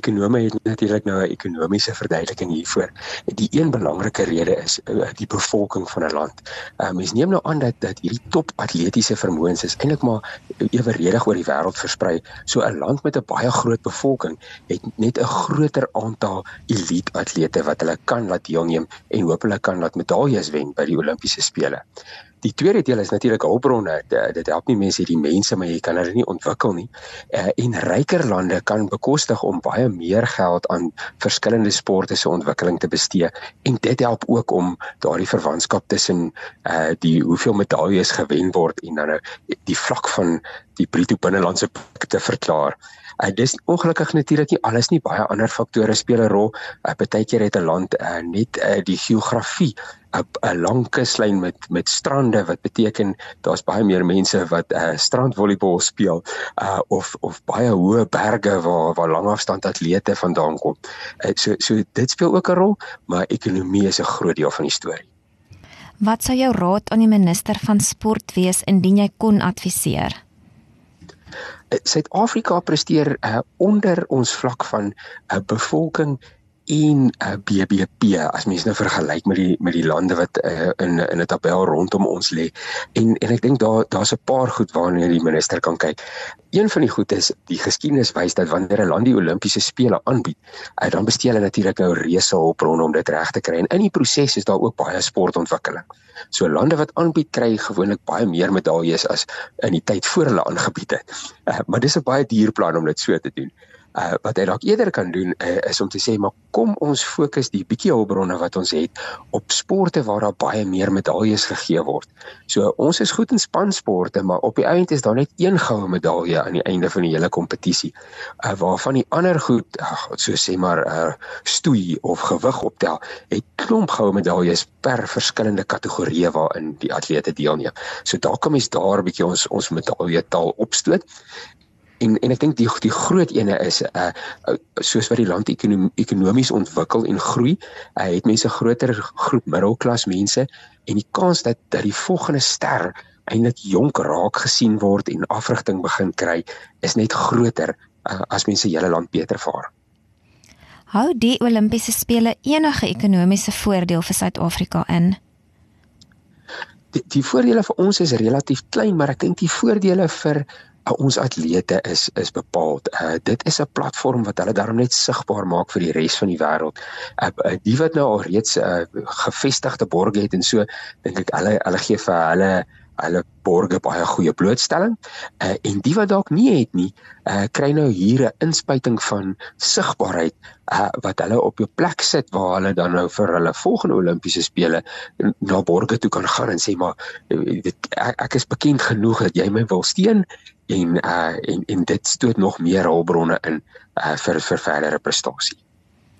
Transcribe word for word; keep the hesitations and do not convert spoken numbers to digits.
ekonome het natuurlik nou 'n ekonomiese verduideliking hiervoor. Die een belangrike rede is uh, die bevolking van 'n land. Uh, mens neem nou aan dat, dat hierdie top atletiese vermoëns is eintlik maar eweredig oor die wêreld versprei. So 'n land met 'n baie groot bevolking het net 'n groter aantal elite atlete wat hulle kan laat deelneem en hoop hulle kan laat medaljes wen by die Olimpiese spele. Die tweede deel is natuurlik hulpbronne. Dit help nie mense hierdie mense, maar jy kan hulle nie ontwikkel nie. Uh, en ryker lande kan bekostig om baie meer geld aan verskillende sporte se ontwikkeling te bestee. En dit help ook om daardie verwantskap tussen uh, die hoeveel medaljes gewen word en dan die vlak van die bruto binnelandse produk te verklaar. Uh, dis ongelukkig natuurlik nie alles nie, baie ander faktore speel 'n rol. Uh, Partykeer het 'n land uh, net uh, die geografie, 'n lang kuslyn met met strande wat beteken daar's baie meer mense wat uh, strandvolleybal speel uh, of of baie hoë berge waar waar langafstand atlete vandaan kom. Uh, so so dit speel ook 'n rol, maar ekonomie is 'n groot deel van die storie. Wat sou jou raad aan die minister van sport wees indien jy kon adviseer? Suid-Afrika presteer uh, onder ons vlak van uh, bevolking en uh, B B P, as mens nou vergelyk met die met die lande wat uh, in in 'n tabel rondom ons lê. En en ek dink daar daar's 'n paar goed waarna die minister kan kyk. Een van die goed is die geskiedenis wys dat wanneer 'n land die Olimpiese spele aanbied, uh, dan bestee hulle natuurlik nou reuse hulpbronne om dit reg te kry. En in die proses is daar ook baie sportontwikkeling. So lande wat aanbied kry gewoonlik baie meer medaljes as in die tyd voor hulle aangebied het. Uh, maar dis 'n baie duur plan om dit so te doen. Uh, wat hy dalk eerder kan doen uh, is om te sê, maar kom ons fokus die bietjie hulpbronne wat ons het op sporte waar daar baie meer medaljes gegee word. So ons is goed in spansporte, maar op die einde is daar net een goue medalje aan die einde van die hele kompetisie. Uh, waarvan die ander goed, ach, so sê maar uh, stoei of gewig optel, het klomp goue medaljes per verskillende kategorieë waarin die atlete deelneem. So daar kan mens daar 'n bietjie ons ons medaljetal opstoot. En, en ek dink die, die groot ene is, uh, soos wat die land ekonom, ekonomies ontwikkel en groei, uh, het mense 'n groter groep middelklas mense, en die kans dat, dat die volgende ster eintlik jonk raak gesien word en afrigting begin kry, is net groter uh, as mense hele land beter vaar. Hou die Olimpiese spele enige ekonomiese voordeel vir Suid-Afrika in? Die, die voordele vir ons is relatief klein, maar ek dink die voordele vir Uh, ons atlete is is bepaald. Uh, dit is 'n platform wat hulle daarom net sigbaar maak vir die res van die wêreld. Uh, uh, die wat nou al reeds uh, gevestigde borge het en so, dink ek hulle hulle gee vir hulle hulle borge baie goeie blootstelling. Uh, en die wat dalk nie het nie, uh, kry nou hier 'n inspuiting van sigbaarheid uh, wat hulle op 'n plek sit waar hulle dan nou vir hulle volgende Olimpiese spele na borge toe kan gaan en sê, maar dit, ek, ek is bekend genoeg dat jy my wil steun. En, uh, en, en dit stoot nog meer hulpbronne in uh, vir, vir verdere prestasie.